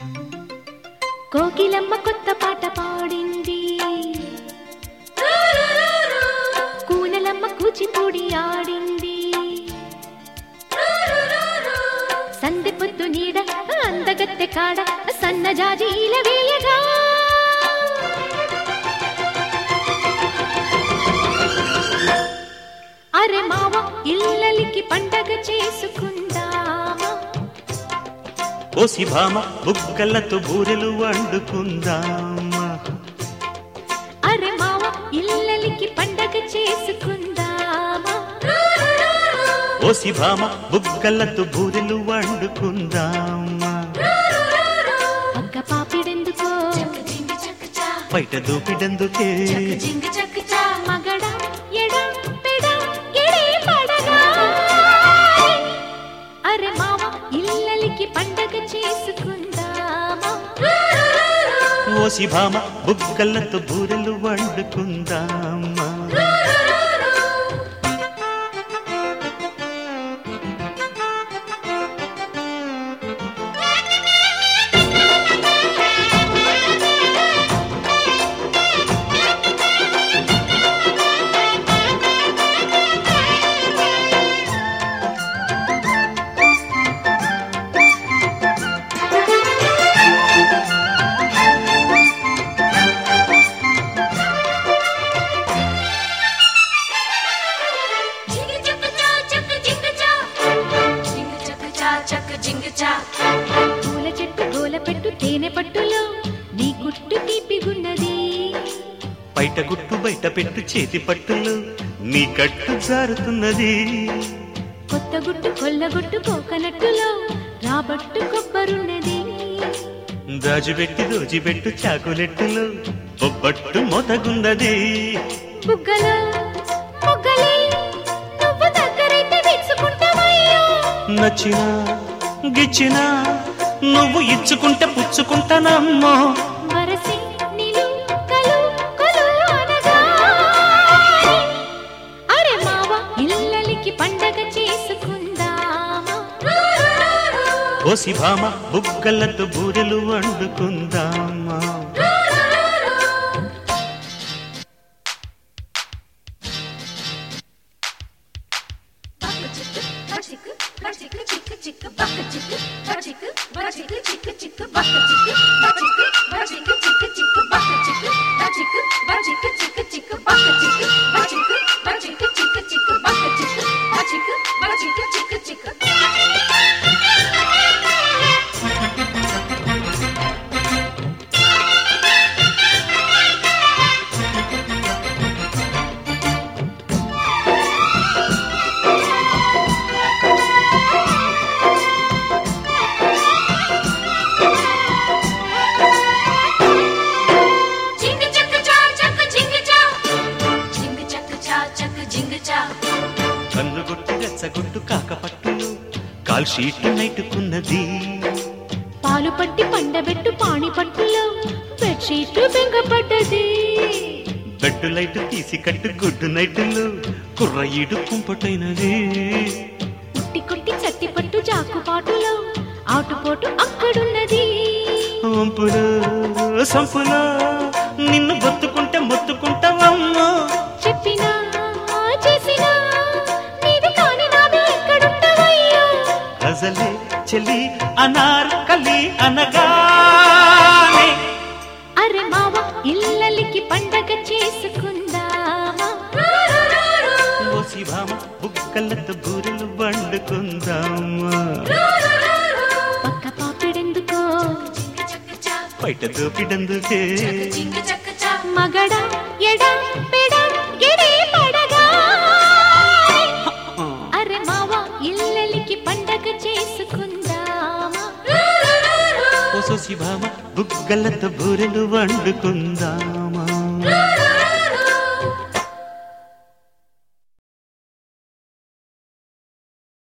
కోకిలమ్మ కొత్త పాట పాడింది, కూనలమ్మ కూచిపూడి ఆడింది. సందె పొద్దు నీడ అందగత్తె కాడ సన్నజాజీల వేయగా, అరే మావ ఇల్లలికి పండగ చేసుకుందామా, ఓసి భామ బుగ్గలతో బూరెలు వండుకుందామా. అరే మావ ఇల్లలికి పండగ చేసుకుందామా, ఓసి భామ బుగ్గలతో బూరెలు వండుకుందామా. పక్క పాపిడెందుకో బయట దూపిడెందుకే, మగడ ఎడ పెడ ఎడే పడగా, అరే మావ ఇల్లలికి పండగ చేసుకుందామా, ఓసి భామ బుగ్గలతో బూరెలు వండుకుందామా. పూల చెట్టు గోల పెట్టు తేనె పట్టులో నీ గుట్టు తీపిగున్నది, బయట గుట్టు బయట పెట్టు చేతి పట్టులు నీ కట్టు జారుతున్నది. కొత్త గుట్టు కొల్లగొట్టు కోకనట్టులో రాబట్టు కొబ్బరున్నది, దాజుబెట్టి దోజిబెట్టు చాకులెట్టులు బొబ్బట్టు మొతగున్నది. బుగ్గలో మొగ్గలే నువ్వు దగ్గరైతే విచ్చుకుంటావయ్యో, నచ్చినా గిచ్చినా నువ్వు ఇచ్చుకుంటే పుచ్చుకుంటానమ్మో. వరసి నిలు కలు కొలు అనగా, అరే మావ ఇల్లలికి పండగ చేసుకుందామా, ఓసి భామ బుగ్గలతో బూరెలు వండుకుందామా. కన్నుగొట్టు గచ్చగొట్టు కాకపట్టులు కాల్ షీట్లు నైటుకున్నది, పాలు పట్టి పండబెట్టు పాణి పట్టులో బెడ్షీట్లు బెంగపడ్డది. బెడ్డు లైట్ తీసి కట్టు గుడ్డు నైటులు కుర్ర ఈడు కుంపటైనది. కుట్టి కుట్టి చట్టి పట్టు జాకుపాటులో ఆటుపోటు అక్కడున్నది. వంపులో సంపులో నిన్ను బొత్తుకుంటే మొత్తుకుంటావమ్మో. చెప్పినా చేసినా నీది కాని నాది ఎక్కడుంటావయ్యో. గజలే చెలి అనార్కలి అనగానే అరే మావ ఇల్లలికి పండగ చేసుకుందామా. ఓసి భామ బుక్కలతో బూరెలు వండుకుందామా. పక్క పాపిడెందుకో బయట దూపిడందుకే మగడ ఎడ పెడ ఎడే పడగా. అరే మావ ఇల్లలికి పండగ చేసుకుందామా. ఓ సోసి భామ బుగ్గలతో బూరెలు వండుకుందామా.